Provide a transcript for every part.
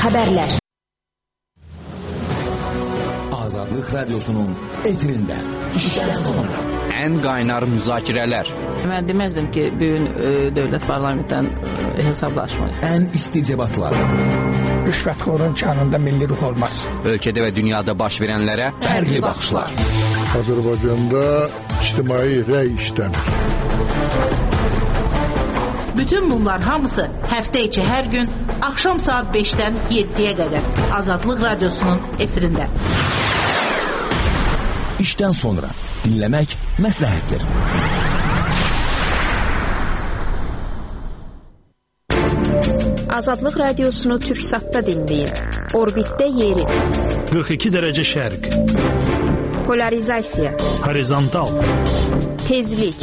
Xəbərlər. Azadlıq Radyosu'nun efirində işdən sonra. Ən qaynar müzakirələr. Mən deməzdim ki, bu gün dövlət parlamentdən hesablaşmalı. Ən isti debatlar. Rüşvətxorun canında milli ruh olmaz. Ölkədə və dünyada baş verənlərə Fərqli baxışlar. Azərbaycanda ictimai rəy işləmir. Bütün bunlar hamısı həftə içi hər gün axşam saat 5-dən 7-yə qədər Azadlıq Radyosu'nun efirində. İşdən sonra dinləmək məsləhətdir. Azadlıq Radiosunu Türksatda dinləyin. Orbitdə yeri. 42 dərəcə şərq. Polarizasiya. Horizontal. Tezlik.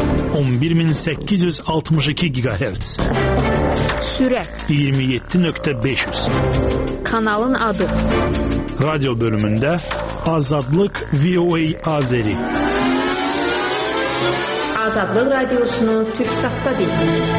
11862 GHz. Sürət. 27.500. Kanalın adı. Radyo bölümündə Azadlıq VOA Azeri. Azadlıq Radiosunu Türksatda dinləyin.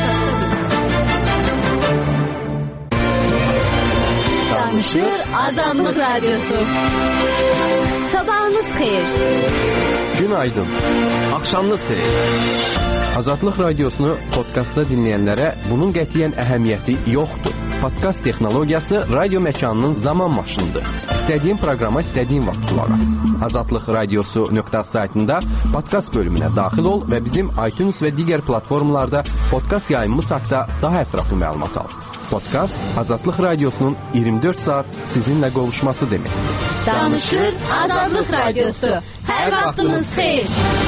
Danışır Azadlıq Radyosu. Sabahınız xeyir. Günaydın. Axşamınız xeyir. Azadlıq Radiosunu podkastda dinləyənlərə bunun qətiyyən əhəmiyyəti yoxdur. Podkast texnologiyası radio məkanının zaman maşınıdır. İstədiyin proqrama istədiyin vaxt qulaq as. Azadlıq Radiosu.az saytında podkast bölümünə daxil ol və bizim iTunes və digər platformalarda podkast yayımımız haqqında daha ətraflı məlumat al. Podkast Azadlıq Radiosu'nun 24 saat sizinlə qovuşması deməkdir. Danışır Azadlıq Radyosu. Hər vaxtınız xeyir.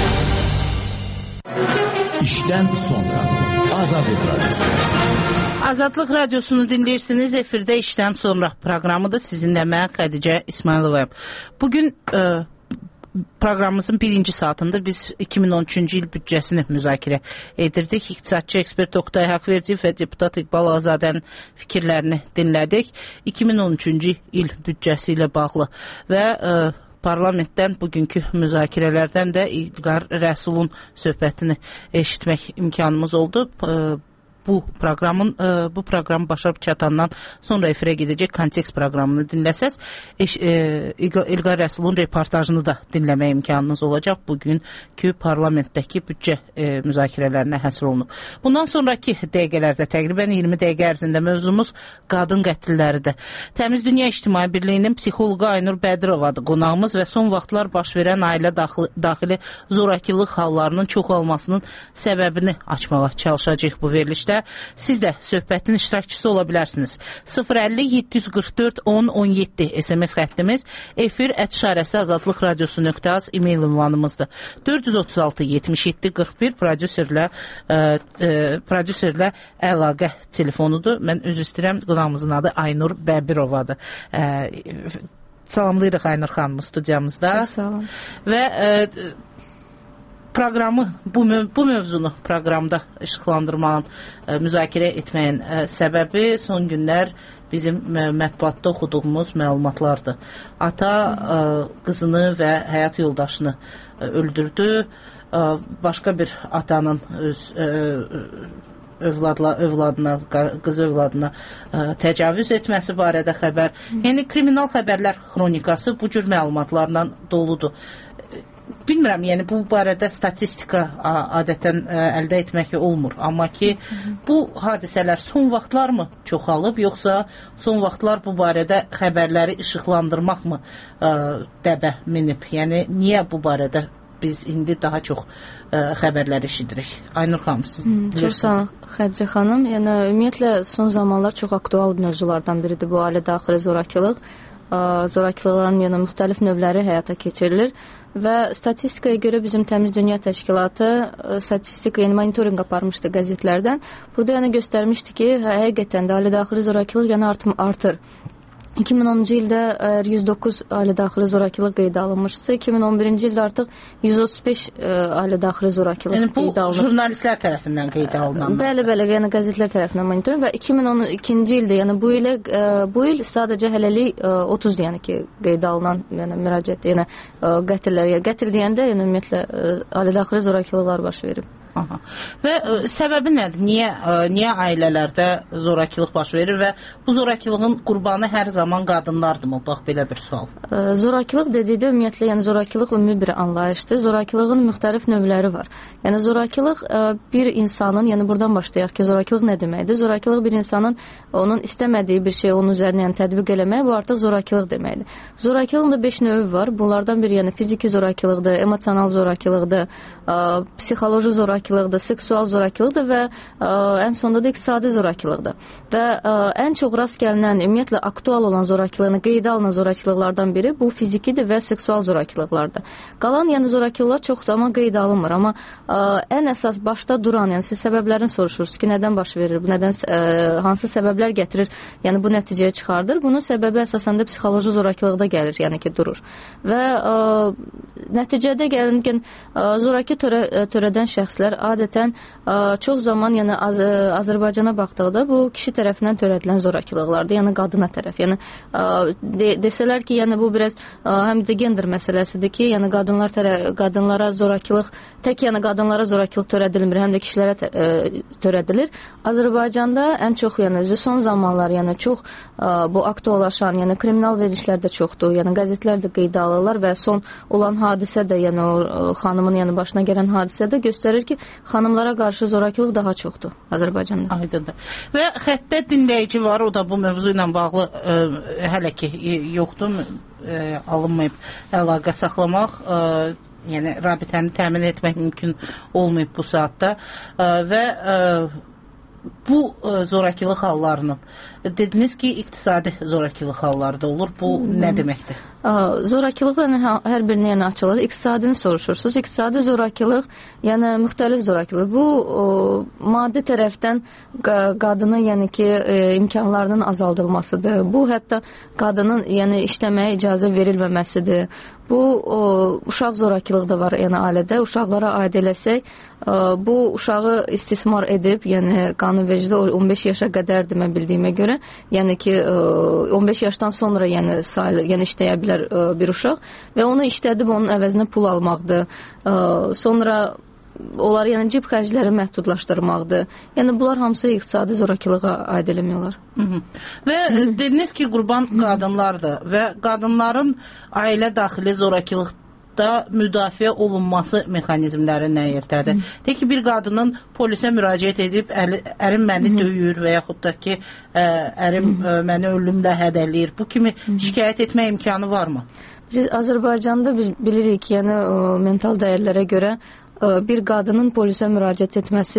İşdən sonra Azadlıq Radyosu. Azadlıq Radiosunu dinləyirsiniz. Efirdə işdən sonra proqramıdır. Sizinlə mən Xədicə İsmayılovayım. Bugün proqramımızın birinci saatında biz 2013-cü il büdcəsini müzakirə edirdik. İqtisadçı ekspert Oqtay Haqverdiyev və deputat İqbal Azadənin fikirlərini dinlədik. 2013-cü il büdcəsi ilə bağlı və parlamentdən bugünkü müzakirələrdən də İlqar Rəsulun söhbətini eşitmək imkanımız oldu. Bu proqram başarıb çatandan sonra efirə gedəcək kontekst proqramını dinləsəz, İlqar Rəsulun reportajını da dinləmək imkanınız olacaq. Bugünkü parlamentdəki büdcə müzakirələrinə həsr olunub. Bundan sonraki dəqiqələrdə, təqribən 20 dəqiqə ərzində mövzumuz qadın qətilləridir. Təmiz Dünya İctimai Birliyinin psixoloqu Aynur Bədirovadır qonağımız və son vaxtlar baş verən ailə daxili zorakılıq hallarının çoxalmasının səbəbini açmağa çalışacaq bu verilişdə. Siz də söhbətin iştirakçısı ola bilərsiniz. 050-744-10-17 SMS xəttimiz, efir@şarəsi azadlıq radiosu.az e-mail ünvanımızdır. 436-77-41 prodüserlə əlaqə telefonudur. Mən üzr istəyirəm, qonağımızın adı Aynur Bəbirovadır. Salamlayırıq Aynur xanımı studiyamızda. Çox sağ olun. Və proqramı, bu mövzunu proqramda işıqlandırmanın, müzakirə etməyin səbəbi son günlər bizim mətbuatda oxuduğumuz məlumatlardır. Ata qızını və həyat yoldaşını öldürdü. Başqa bir atanın qız övladına təcavüz etməsi barədə xəbər. Yəni kriminal xəbərlər xronikası bu cür məlumatlarla doludur. Bilmirəm, yəni bu barədə statistika adətən əldə etmək olmur. Amma ki, bu hadisələr son vaxtlar mı çoxalıb, yoxsa son vaxtlar bu barədə xəbərləri işıqlandırmaqmı dəbə minib? Yəni, niyə bu barədə biz indi daha çox xəbərlər eşidirik? Aynur xanım, siz bilirsiniz. Çox sağ olun, Xədicə xanım. Yəni, ümumiyyətlə, son zamanlar çox aktual mövzulardan biridir bu ailə daxili zorakılıq. Zorakılıqların müxtəlif növləri həyata keçirilir. Və statistikaya görə bizim Təmiz Dünya Təşkilatı yəni monitorinq aparmışdı qəzetlərdən. Burada göstərmişdi ki, həqiqətən də ailə daxili zorakılıq artır. 2010-cu ildə 109 ailə daxili zorakılıq qeydə alınmışsa, 2011-ci ildə artıq 135 ailə daxili zorakılıq qeydə alınır. Yəni bu jurnalistlər tərəfindən qeydə alınan. Bəli, yəni qəzetlər tərəfindən monitoring və 2012-ci ildə, yəni bu il sadəcə hələlik 30 yəni ki qeydə alınan müraciət, yəni qətillər, qətil deyəndə yəni ümumiyyətlə ailə daxili zorakılıqlar baş verib. Aha. Və səbəbi nədir? Niyə ailələrdə zorakılıq baş verir və bu zorakılığın qurbanı hər zaman qadınlardırmı? Bax, belə bir sual. Zorakılıq dedikdə ümumiyyətlə, yəni zorakılıq ümumi bir anlayışdır. Zorakılığın müxtəlif növləri var. Yəni zorakılıq bir insanın, yəni buradan başlayaq ki, zorakılıq nə deməkdir? Zorakılıq bir insanın onun istəmədiyi bir şey onun üzərinə yəni tətbiq eləmək, bu artıq zorakılıq deməkdir. Zorakılığın da 5 növü var. Bunlardan biri yəni fiziki zorakılıqdır, emosional zorakılıqdır, psixoloji zorakılıqdır, seksual zorakılıqdır və ən sonunda da iqtisadi zorakılıqdır. Və ən çox rast gəlinən, ümumiyyətlə aktual olan zorakılığını qeydə alınan zorakılıqlardan biri bu fizikidir və seksual zorakılıqlardır. Qalan yəni zorakılıqlar çox zaman qeydə alınmır, amma ən əsas başda duran, yəni siz səbəblərini soruşursunuz ki, nədən baş verir, bu nədən hansı səbəblər gətirir, yəni bu nəticəyə çıxardır. Bunun səbəbi əsasən də psixoloji zorakılıqda gəlir, yəni ki, durur. Və nəticədə gəlinən zoraki törədən şəxslər adətən çox zaman yəni Azərbaycana baxdıqda bu kişi tərəfindən törədilən zorakılıqlardır, yəni qadına tərəf. Yəni desələr ki, yəni bu biraz həm də gender məsələsidir ki, yəni qadınlara zorakılıq tək yəni qadınlara zorakılıq törədilmir, həm də kişilərə törədilir. Azərbaycanda ən çox yəni son zamanlar yəni çox bu aktuallaşan, yəni kriminal verilişlər də çoxdur. Yəni qəzetlər də qeydə alırlar və son olan hadisə də yəni o xanımın yəni başına gələn hadisə də göstərir ki, xanımlara qarşı zorakılıq daha çoxdur Azərbaycanda. Aydındır. Və xəttə dinləyici var, o da bu mövzu ilə bağlı hələ ki yoxdur, alınmayıb əlaqə saxlamaq, yəni rabitəni təmin etmək mümkün olmayıb bu saatda və bu zorakılıq hallarının dediniz ki, iqtisadi zorakılıq halları da olur. Bu nə deməkdir? Zorakılıqla hər birini yəni açılır. İqtisadini soruşursunuz. İqtisadi zorakılıq, yəni müxtəlif zorakılıq. Bu maddi tərəfdən qadının yəni ki imkanlarının azaldılmasıdır. Bu hətta qadının yəni işləməyə icazə verilməməsidir. Bu uşaq zorakılığı da var yəni ailədə. Uşaqlara aid eləsək, bu uşağı istismar edib, yəni qanunvericidə 15 yaşa qədərdir mən bildiyimə görə. Yəni ki 15 yaşdan sonra yəni işləyə bilər bir uşaq və onu işlədib onun əvəzinə pul almaqdır. Sonra onlar yəni cib xərcləri məhdudlaşdırmaqdır. Yəni bunlar hamısı iqtisadi zorakılığa aid eləmək olar. Və dediniz ki, qurban qadınlardır və qadınların ailə daxili zorakılıqda müdafiə olunması mexanizmləri nə yerdədir? Deyək ki, bir qadının polisə müraciət edib, ərim məni döyür və yaxud da ki, ərim məni ölümlə hədələyir. Bu kimi şikayət etmə imkanı varmı? Biz Azərbaycanda biz bilirik ki, yəni mental dəyərlərə görə bir qadının polisə müraciət etməsi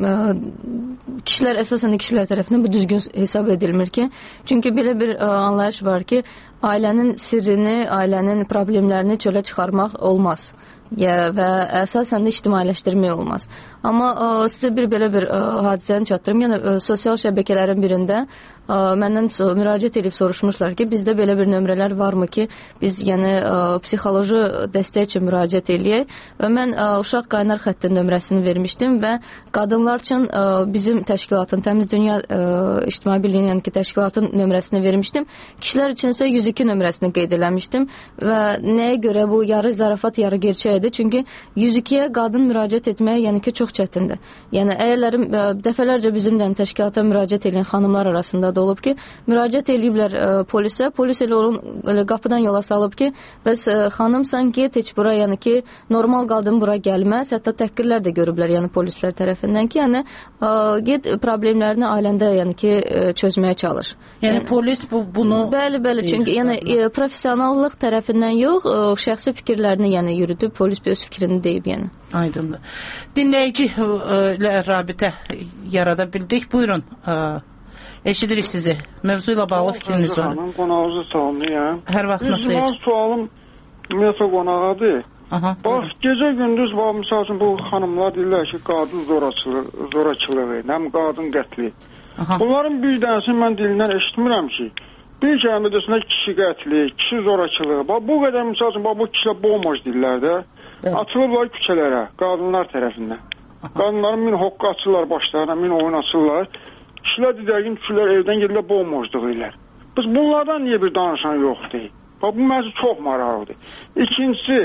əsasən kişilər tərəfindən bu düzgün hesab edilmir ki, çünki belə bir anlayış var ki, ailənin sirrini, ailənin problemlərini çölə çıxarmaq olmaz və əsasən də ictimailəşdirmək olmaz. Amma sizə belə bir hadisəni çatdırım. Yəni sosial şəbəkələrin birində məndən müraciət edib soruşmuşlar ki, bizdə belə bir nömrələr varmı ki, biz yəni psixoloji dəstək üçün müraciət eləyək və mən uşaq qaynar xəttin nömrəsini vermişdim və qadınlar üçün bizim təşkilatın, Təmiz Dünya İctimai Birliyinin yəni ki, təşkilatın nömrəsini vermişdim. Kişilər üçün isə 102 nömrəsini qeyd eləmişdim və nəyə görə bu yarı zarafat, yarı gerçəkdir? Çünki 102-yə qadın müraciət etməyə yəni ki, çox çətindir. Yəni əyərlərim dəfələrcə bizim təşkilata müraciət edən xanımlar arasında da olub ki, müraciət eləyiblər polisə, polis elə onun qapıdan yola salıb ki, bəs xanımsan ki, heç bura, yəni ki, normal qadın bura gəlməz, hətta təhqirlər də görüblər, yəni polislər tərəfindən ki, yəni get problemlərini ailəndə, yəni ki, çözməyə çalış. Yəni polis bunu... Bəli, çünki yəni professionallıq tərəfindən yox, şəxsi fikirlərini yəni yürüdüb, polis öz fikrini deyib, yəni. Aydındır. Dinləyici ilə rabitə yarada bildik. Buyurun. Eşidirik sizi. Mövzu ilə bağlı fikriniz var. Qonağınızı salamlayam. Hər vaxtınız xeyir. Mənim sualım ümumiyyətlə qonağıdır. Bax, gecə gündüz misal üçün bu xanımlar deyirlər ki, qadın zorakılığı, həm qadın qətli. Bunların bir dənəsini mən dilindən eşitmirəm ki, bir kəlmə desinlər kişi qətli, kişi zorakılığı. Bax, bu qədər misal üçün bu kişilər bomboş deyirlər də. Atılıblar küçələrə, qadınlar tərəfindən. Qadınların min hoqqa açırlar başlarına, min oyun açırlar. Kişilər deyirlər ki, evdən gedirlər bomboşluq edirlər. Biz bunlardan niyə bir danışan yoxdur? Bu məncə çox maraqlıdır. İkincisi,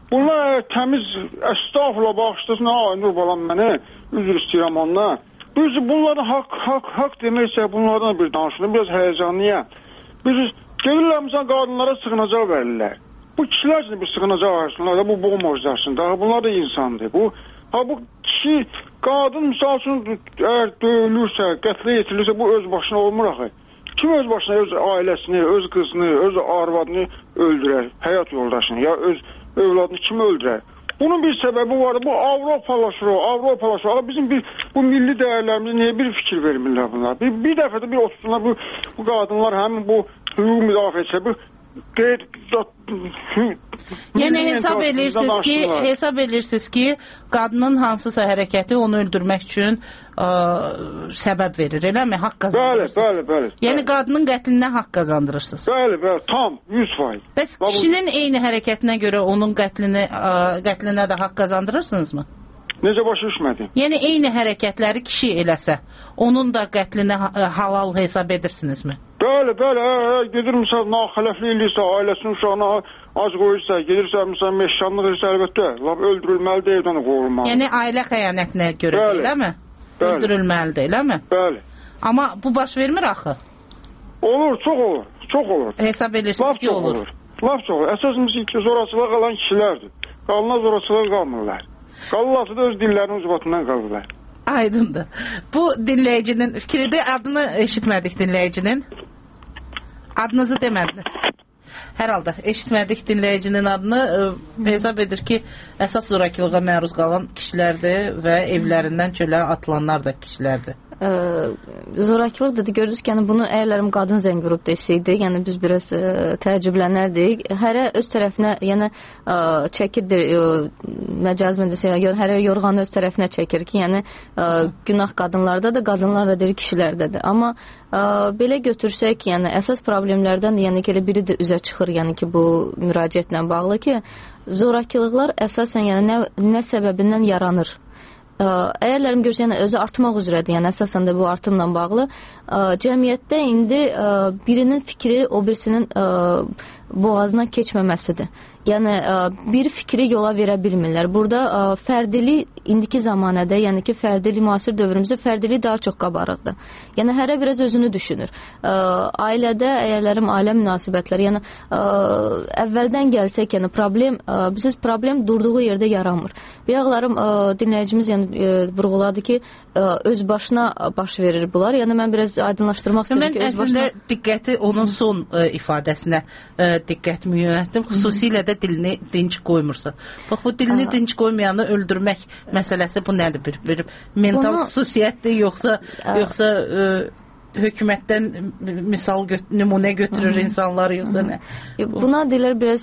Bunlar təmiz, əstağfurullah bağışlasın, Nur balam mənə, üzr istəyirəm ondan. Biz bunların haqq deməksə, bunlardan bir danışılır, biraz həyəcanlıyam. Biz gelirlər, misal, qadınlara sığınacaq verirlər. Bu kişilər üçün bir sığınacaq arasınlar da, bu boğmacdarsın da, bunlar da insandır. Bu kişi, qadın, misal üçün, əgər döyülürsə, qətlə yetirilirsə, bu öz başına olmur axı. Kim öz başına öz ailəsini, öz qızını, öz arvadını öldürər, həyat yoldaşını, ya öz övladını kim öldürər? Bunun bir səbəbi var, bu Avropalaşır. Bizim bu milli dəyərlərimizə niyə bir fikir vermirlər bunlar? Bir dəfə də bir otursunlar, bu qadınlar həmin bu hüquq müdafiəçisə, bu yəni hesab edirsiniz ki, qadının hansısa hərəkəti onu öldürmək üçün səbəb verir, eləmi? Haqq qazandırırsınız. Bəli. Yəni qadının qətlindən haqq qazandırırsınız. Bəli, tam 100%. Bəs kişinin eyni hərəkətinə görə onun qətlinə də haqq qazandırırsınızmı? Necə başa düşmədim? Yəni eyni hərəkətləri kişi eləsə, onun da qətlinə halal hesab edirsinizmi? Bəli, gedir misal naxələfli eləyirsə, ailəsinin uşağına ac qoyursa, gedirsə misal meşkanlıq edirsə, əlbəttə, öldürülməlidir, evdən qovulmalı. Yəni ailə xəyanətinə görə eləmi? Öldürülməlidir, eləmi? Bəli. Amma bu baş vermir axı? Olur, çox olur. Hesab edirsiniz ki, olur. Laf çox olur. Əsasımız ki, zoraçılığa qalan kişilərdir. Qalına zoraçılığa qalmırlar. Qalırlarsa da öz dillərinin ucbatından qalırlar. Aydındır. Bu dinləyicinin fikridir. Adını eşitmədik dinləyicinin. Adınızı demədiniz. Hər halda eşitmədik dinləyicinin adını. Hesab edir ki, əsas zorakılığa məruz qalan kişilərdir və evlərindən çölə atılanlar da kişilərdir. Zorakılıq dedi, gördünüz ki, yəni bunu əgərlərim qadın zəng vurub desəydi, yəni biz biraz təəccüblənərdik. Hərə öz tərəfinə, yəni çəkirdir, məcazmə desə, hərə yorğanı öz tərəfinə çəkir ki, yəni günah qadınlarda da, qadınlar da deyir, kişilərdədir. Amma belə götürsək ki, yəni əsas problemlərdən də, yəni ki, elə biri də üzə çıxır, yəni ki, bu müraciətlə bağlı ki, zorakılıqlar əsasən yəni nə səbəbindən yaranır? Əgərlərim görsə, yəni özü artmaq üzrədir, yəni əsasən də bu artımla bağlı. Cəmiyyətdə indi birinin fikri o birisinin boğazına keçməməsidir. Yəni bir fikri yola verə bilmirlər. Burada fərdilik indiki zamanədə, yəni ki, fərdilik müasir dövrümüzdə fərdilik daha çox qabarıqdır. Yəni hərə biraz özünü düşünür. Ailədə əgərlərim ailə münasibətləri, yəni əvvəldən gəlsək, yəni problem durduğu yerdə yaranmır. Bayaqlarım dinləyicimiz yəni vurğuladı ki, öz başına baş verir bunlar. Yəni mən biraz aydınlaşdırmaq istədim ki, öz başına. Mən diqqəti onun son ifadəsinə diqqətimi yönəltdim. Xüsusilə də dilini dinc qoymursa. Bax, bu dilini dinc qoymayanı öldürmək məsələsi bu nədir? Bir mental xüsusiyyətdir, yoxsa hökumətdən misal nümunə götürür insanlar, yoxsa nə? Buna deyirlər biraz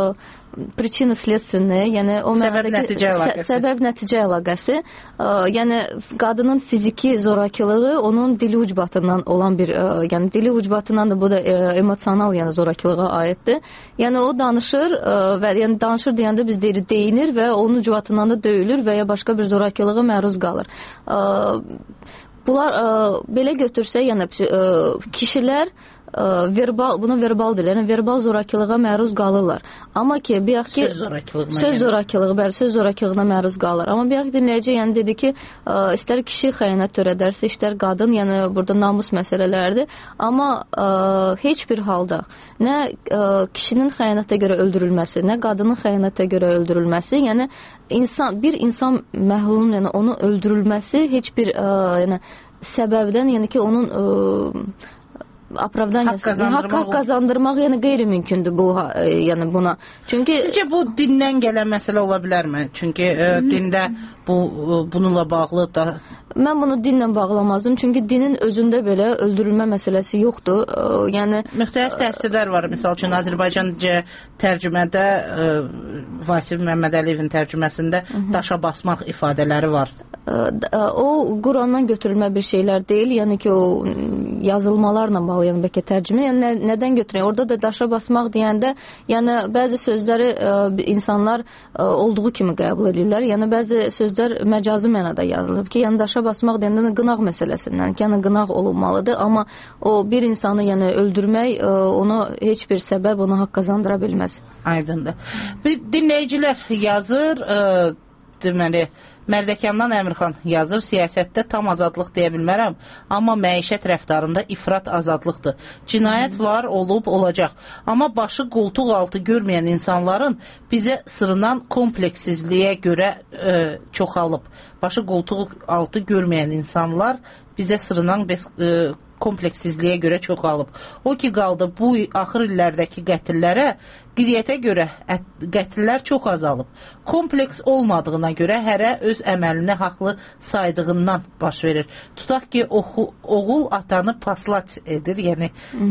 prичинно-следственное, yəni o səbəb-nəticə əlaqəsi. Yəni qadının fiziki zorakılığı onun dili ucbatından olan bir, yəni dili ucbatından da bu da emosional, yəni zorakılığa aiddir. Yəni o danışır və yəni danışır deyəndə biz deyirik deyinir və onun ucbatından da döyülür və ya başqa bir zorakılığa məruz qalır. Bunlar belə götürsə, yəni kişilər buna verbal deyirlər, yəni verbal zorakılığa məruz qalırlar. Amma ki, bayaq ki söz zorakılığına məruz qalır. Amma bayaq dinləyici yəni dedi ki, istər kişi xəyanət törədərsə, istər qadın, yəni burada namus məsələlərdir. Amma heç bir halda nə kişinin xəyanətə görə öldürülməsi, nə qadının xəyanətə görə öldürülməsi, yəni bir insan məhlulun, yəni onu öldürülməsi heç bir yəni səbəbdən, yəni ki, onun haqq qazandırmaq yəni qeyri-mümkündür bu, yəni buna. Çünki sizcə bu dindən gələn məsələ ola bilərmi? Çünki dində bununla bağlı da mən bunu dinlə bağlamazdım. Çünki dinin özündə belə öldürülmə məsələsi yoxdur. Yəni müxtəlif təfsirlər var. Məsəl üçün Azərbaycanca tərcümədə Vasif Məmmədəliyevin tərcüməsində daşa basmaq ifadələri var. o Qurandan götürülmə bir şeylər deyil. Yəni ki, o yazılmalarla bağlı, yəni bəlkə tərcümə, yəni nədən götürülür? Orada da daşa basmaq deyəndə, yəni bəzi sözləri insanlar olduğu kimi qəbul edirlər. Yəni bəzi sözlər məcazi mənada yazılıb ki, yəni daşa basmaq deyəndə qınaq məsələsindən, yəni qınaq olunmalıdır, amma o bir insanı yəni öldürmək onu heç bir səbəb ona haqq qazandıra bilməz. Aydındır. Bir dinləyicilər yazır, deməli, Mərdəkandan Əmirxan yazır, siyasətdə tam azadlıq deyə bilmərəm, amma məişət rəftarında ifrat azadlıqdır. Cinayət var, olub, olacaq. Amma başı qoltuq altı görməyən insanların bizə sırınan kompleksizliyə görə çoxalıb. Başı qoltuq altı görməyən insanlar bizə sırınan kompleksizliyə görə çoxalıb. O ki qaldı bu axır illərdəki qətillərə, qiriyyətə görə qətillər çox azalıb. Kompleks olmadığına görə hərə öz əməlini haqlı saydığından baş verir. Tutaq ki, oğul atanı paslat edir, yəni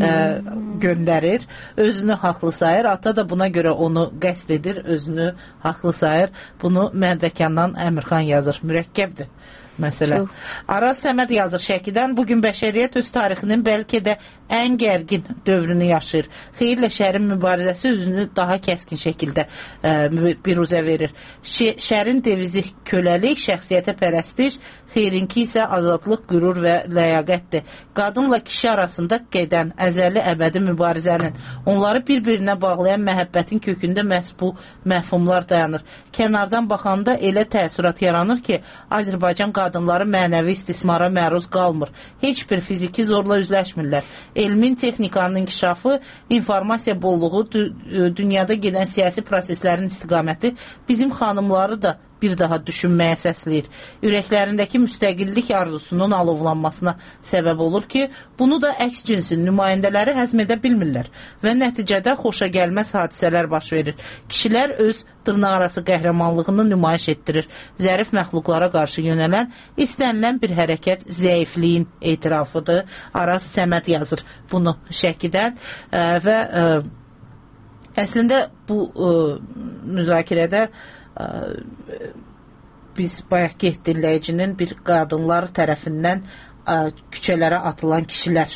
göndərir, özünü haqlı sayır. Ata da buna görə onu qəsd edir, özünü haqlı sayır. Bunu Mərdəkandan Əmirxan yazır. Mürəkkəbdir məsələ. Araz Səməd yazır Şəkidən, bugün bəşəriyyət öz tarixinin bəlkə də ən gərgin dövrünü yaşayır. Xeyirlə şərin mübarizəsi özünü daha kəskin şəkildə biruzə verir. Şərin devizi köləlik, şəxsiyyətə pərəstiş, xeyrinki isə azadlıq, qürur və ləyaqətdir. Qadınla kişi arasında gedən əzəli əbədi mübarizənin, onları bir-birinə bağlayan məhəbbətin kökündə məhz bu məfhumlar dayanır. Kənardan baxanda elə təəssürat yaranır ki, Azərbaycan qadınları mənəvi istismara məruz qalmır. Heç bir fiziki zorla üzləşmirlər. Elmin, texnikanın inkişafı, informasiya bolluğu, dünyada gedən siyasi proseslərin istiqaməti bizim xanımları da bir daha düşünməyə səsləyir. Ürəklərindəki müstəqillik arzusunun alovlanmasına səbəb olur ki, bunu da əks cinsin nümayəndələri həzm edə bilmirlər və nəticədə xoşa gəlməz hadisələr baş verir. Kişilər öz dırnaqarası qəhrəmanlığını nümayiş etdirir. Zərif məxluqlara qarşı yönələn, istənilən bir hərəkət zəifliyin etirafıdır. Araz Səməd yazır bunu Şəkidən və əslində bu müzakirədə biz bayaqki dinləyicinin bir qadınlar tərəfindən küçələrə atılan kişilər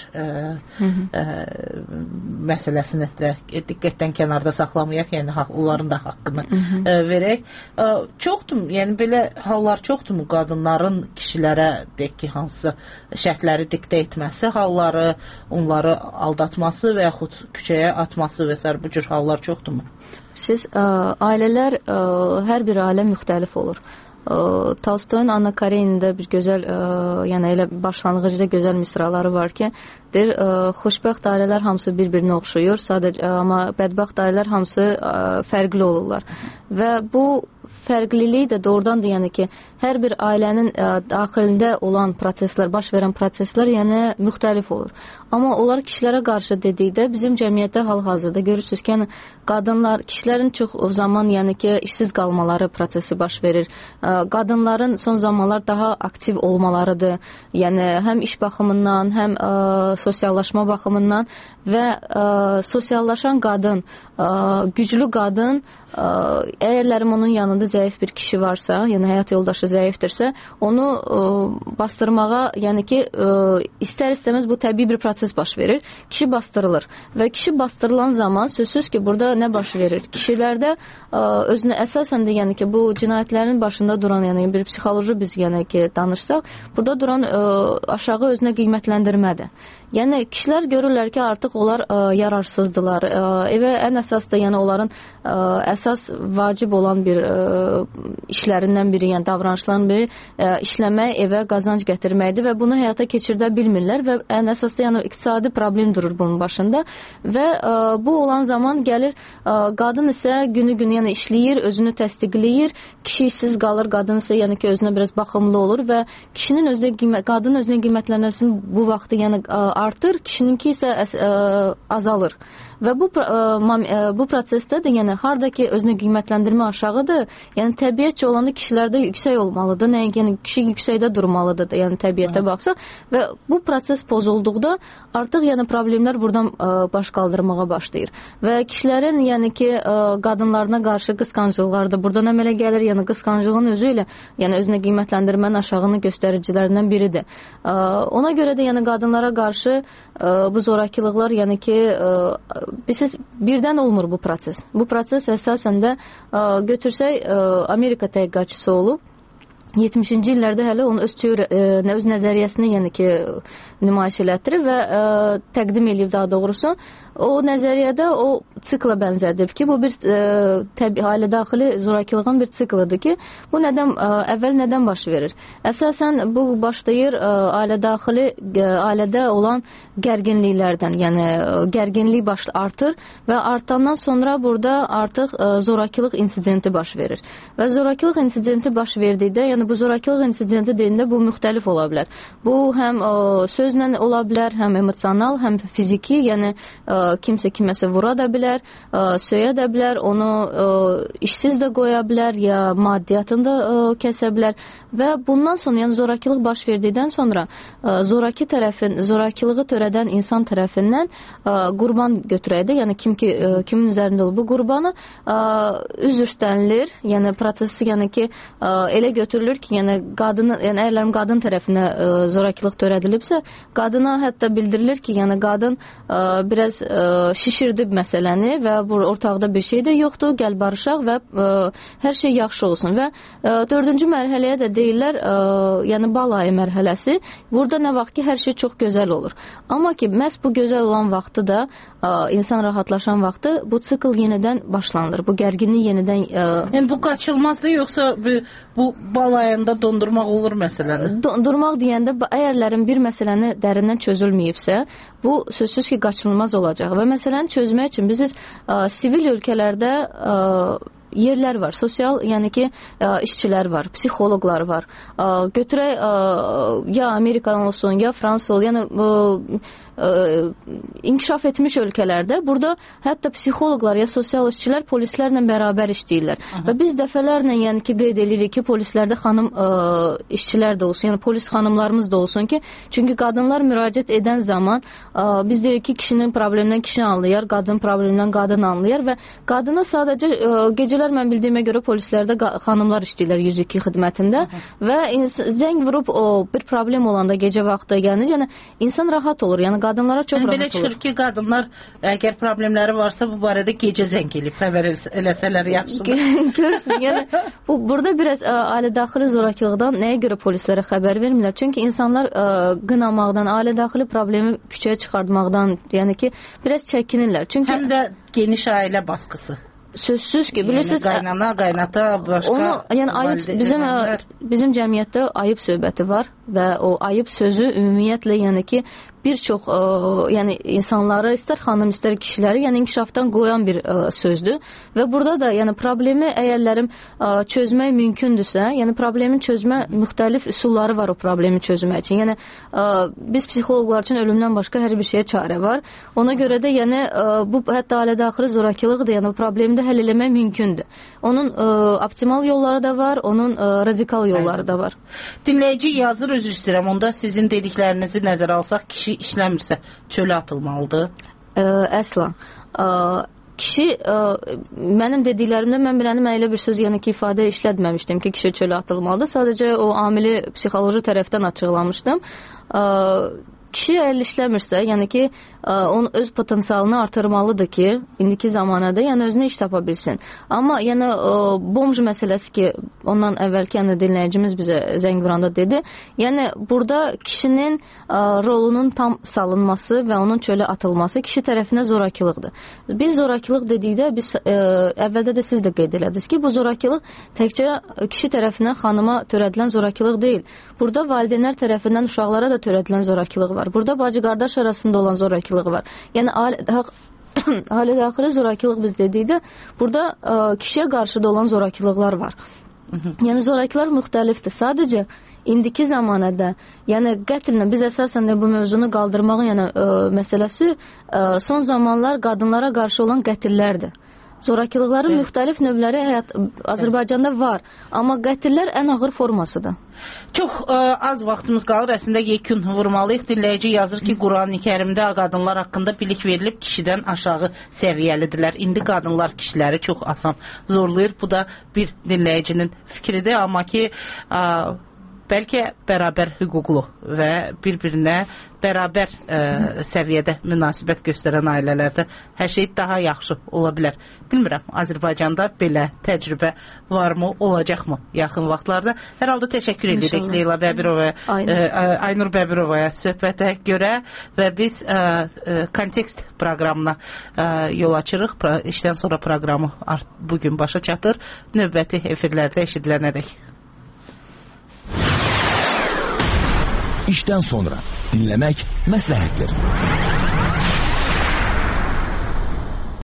məsələsini də diqqətdən kənarda saxlamayaq, yəni onların da haqqını verək. Çoxdur, yəni belə hallar çoxdurmu qadınların kişilərə deyək ki, hansısa şərtləri diktə etməsi, halları, onları aldatması və yaxud küçəyə atması və s. bu cür hallar çoxdurmu? Siz ailələr, hər bir ailə müxtəlif olur. Tolstoyun Anna Karenində bir gözəl, yəni elə başlanğıcda gözəl misraları var ki, deyir, xoşbəxt ailələr hamısı bir-birinə oxşuyur, sadəcə, amma bədbəxt ailələr hamısı fərqli olurlar. Və bu fərqlilik də doğrudan da, yəni ki, hər bir ailənin daxilində olan proseslər, baş verən proseslər, yəni müxtəlif olur. Amma onlar kişilərə qarşı dedikdə, bizim cəmiyyətdə hal-hazırda görürsünüz ki, yəni qadınlar, kişilərin çox zaman, yəni ki, işsiz qalmaları prosesi baş verir. Qadınların son zamanlar daha aktiv olmalarıdır. Yəni həm iş baxımından, həm sosiallaşma baxımından və sosiallaşan qadın, güclü qadın, əgərlərim onun yanında zəif bir kişi varsa, yəni həyat yoldaşı zəifdirsə, onu bastırmağa, yəni ki, istər-istəməz bu təbii bir proses baş verir. Kişi bastırılır və kişi bastırılan zaman sözsüz ki, burada nə baş verir? Kişilərdə özünü əsasən də, yəni ki, bu cinayətlərin başında duran, yəni bir psixoloji biz, yəni ki, danışsaq, burada duran aşağı özünə qiymətləndirmədir. Yəni kişilər görürlər ki, artıq onlar yararsızdılar. Evə ən əsas da, yəni onların əsas vacib olan bir işlərindən biri, yəni davranışların biri işləmək, evə qazanc gətirməkdir və bunu həyata keçirdə bilmirlər və ən əsas da, yəni iqtisadi problem durur bunun başında və bu olan zaman gəlir, qadın isə günü-günü yəni işləyir, özünü təsdiqləyir, kişi işsiz qalır, qadın isə yəni ki, özünə biraz baxımlı olur və kişinin özünə, qadının özünə qiymətlənməsinin bu vaxtı yəni artır, kişininki isə azalır. Və bu prosesdə də, yəni, harada ki, özünü qiymətləndirmə aşağıdır, Yəni təbiətcə olanda kişilərdə yüksək olmalıdır. Nəinki yəni kişi yüksəkdə durmalıdır, yəni təbiətə baxsaq və bu proses pozulduqda artıq yəni problemlər buradan baş qaldırmağa başlayır. Və kişilərin yəni ki qadınlarına qarşı qısqanclıqları da buradan əmələ gəlir. Yəni qısqanclığın özü ilə yəni özünə qiymətləndirmənin aşağını göstəricilərindən biridir. Ona görə də yəni qadınlara qarşı bu zorakılıqlar yəni ki bilirsiniz birdən olmur bu proses. Bu proses əsasən də götürsək Amerika tədqiqatçısı olub 70-ci illərdə hələ onun öz nəzəriyyəsini yəni ki nümayiş elətdirib və təqdim edib daha doğrusu. O nəzəriyyədə o sikla bənzədib ki, bu bir ailə-daxili zorakılığın bir siklidir ki, bu əvvəl nədən baş verir? Əsasən bu başlayır ailədə olan gərginliklərdən, yəni gərginlik artır və artandan sonra burada artıq zorakılıq insidenti baş verir. Və zorakılıq insidenti baş verdikdə, yəni bu zorakılıq insidenti deyəndə bu müxtəlif ola bilər. Bu həm sözlə ola bilər, həm emosional, həm fiziki, yəni kimsə kiməsə vura da bilər, söyə də bilər, onu işsiz də qoya bilər, ya maddiyyatını da kəsə bilər və bundan sonra, yəni zorakılıq baş verdikdən sonra zorakılığı törədən insan tərəfindən qurban götürəydi, yəni kimin üzərində olur bu qurbanı üzr istənilir, yəni prosesi yəni ki elə götürülür ki, yəni əgər qadın tərəfinə zorakılıq törədilibsə, qadına hətta bildirilir ki, yəni qadın biraz şişirdi məsələni və ortaqda bir şey də yoxdur, gəl barışaq və hər şey yaxşı olsun və 4-cü mərhələyə də deyirlər, yəni bal ayı mərhələsi. Burada nə vaxt ki, hər şey çox gözəl olur. Amma ki, məhz bu gözəl olan vaxtı da, insan rahatlaşan vaxtı, bu sikl yenidən başlanır. Bu gərginlik yenidən... Yəni, bu qaçılmazdır, yoxsa bu bal ayında dondurmaq olur məsələni? Dondurmaq deyəndə, əgərlərin bir məsələni dərindən çözülməyibsə, bu sözsüz ki, qaçılmaz olacaq və məsələni çözmək üçün biz sivil ölkələrdə yerlər var, sosial, yəni ki, işçilər var, psixoloqlar var. Götürək, ya Amerikadan olsun, ya Fransa olsun, yəni inkişaf etmiş ölkələrdə burada hətta psixoloqlar ya sosial işçilər polislərlə bərabər işləyirlər. Və biz dəfələrlə yəni ki qeyd edirik ki, polislərdə xanım işçilər də olsun, yəni polis xanımlarımız da olsun ki, çünki qadınlar müraciət edən zaman biz deyirik ki, kişinin problemindən kişi anlayar, qadın problemindən qadın anlayar və qadına sadəcə gecələr mən bildiyimə görə polislərdə xanımlar işləyirlər 102 xidmətində və zəng vurub bir problem olanda gecə vaxtı yəni insan rahat olur, yəni qadınlara çox rahat olur. Belə çıxır ki, qadınlar əgər problemləri varsa bu barədə gecə zəng elib xəbər eləsələr yaxşıdır. Görürsünüz, yəni burada biraz ailə-daxili zorakılıqdan nəyə görə polislərə xəbər vermirlər? Çünki insanlar qınamaqdan, ailə-daxili problemi küçəyə çıxartmaqdan, yəni ki, biraz çəkinirlər. Çünki həm də geniş ailə baskısı. Sözsüz ki, bilirsiniz, qaynana, qaynata, başqa onu, yəni bizim cəmiyyətdə ayıb söhbəti var və o ayıb sözü ümumiyyətlə yəni ki bir çox yəni insanları, istər xanım, istər kişiləri, yəni inkişafdan qoyan bir sözdür və burada da yəni problemi əgərlərim çözmək mümkündürsə, yəni problemin çözmə müxtəlif üsulları var o problemi çözmək üçün. Yəni biz psixoloqlar üçün ölümdən başqa hər bir şeyə çarə var. Ona görə də yəni bu hətta ailə-daxili zorakılıqdır, yəni problemi də həll eləmək mümkündür. Onun optimal yolları da var, onun radikal yolları da var. Dinləyici yazır, özür istəyirəm, onda sizin dediklərinizi nəzərə alsaq, kişi işləmirsə çölə atılmalıdır? Əsla. Kişi, mənim dediklərimdə mən biləni mən elə bir söz yəni ki, ifadə işlətməmişdim ki, kişi çölə atılmalıdır. Sadəcə o amili psixoloji tərəfdən açıqlamışdım. Kişi əgər işləmirsə, yəni ki, onun öz potensialını artırmalıdır ki, indiki zamanədə yəni özünə iş tapa bilsin. Amma yəni bomj məsələsi ki, ondan əvvəlki yəni dinləyicimiz bizə zəng vuranda dedi, yəni burada kişinin rolunun tam salınması və onun çölə atılması kişi tərəfinə zorakılıqdır. Biz zorakılıq dedikdə, biz əvvəldə də siz də qeyd elədiniz ki, bu zorakılıq təkcə kişi tərəfindən xanıma törədilən zorakılıq deyil. Burada valideynlər tərəfindən uşaqlara da törədilən zorakılıq var. Burada bacı-qardaş arasında olan zorakılıq var. Yəni ailə-daxili zorakılıq biz dedikdə, burada kişiyə qarşı da olan zorakılıqlar var. Yəni zorakılar müxtəlifdir. Sadəcə indiki zamanədə, yəni qətllə biz əsasən də bu mövzunu qaldırmağın yəni məsələsi son zamanlar qadınlara qarşı olan qətillərdir. Zorakılıqların müxtəlif növləri Azərbaycanda var, amma qətllər ən ağır formasıdır. Çox az vaxtımız qalır, əslində yekun vurmalıyıq. Dinləyici yazır ki, Quran-ı Kərimdə qadınlar haqqında bilik verilib, kişidən aşağı səviyyəlidirlər. İndi qadınlar kişiləri çox asan zorlayır. Bu da bir dinləyicinin fikridir, amma ki, bəlkə bərabər hüquqlu və bir-birinə bərabər səviyyədə münasibət göstərən ailələrdə hər şey daha yaxşı ola bilər. Bilmirəm, Azərbaycanda belə təcrübə varmı, olacaqmı yaxın vaxtlarda? Hər halda təşəkkür edirik Leyla Bəbirovaya, Aynur Bəbirovaya söhbətə görə və biz kontekst proqramına yol açırıq. İşdən sonra proqramı bugün başa çatır. Növbəti efirlərdə eşidilənədək. İşdən sonra dinləmək məsləhətdir.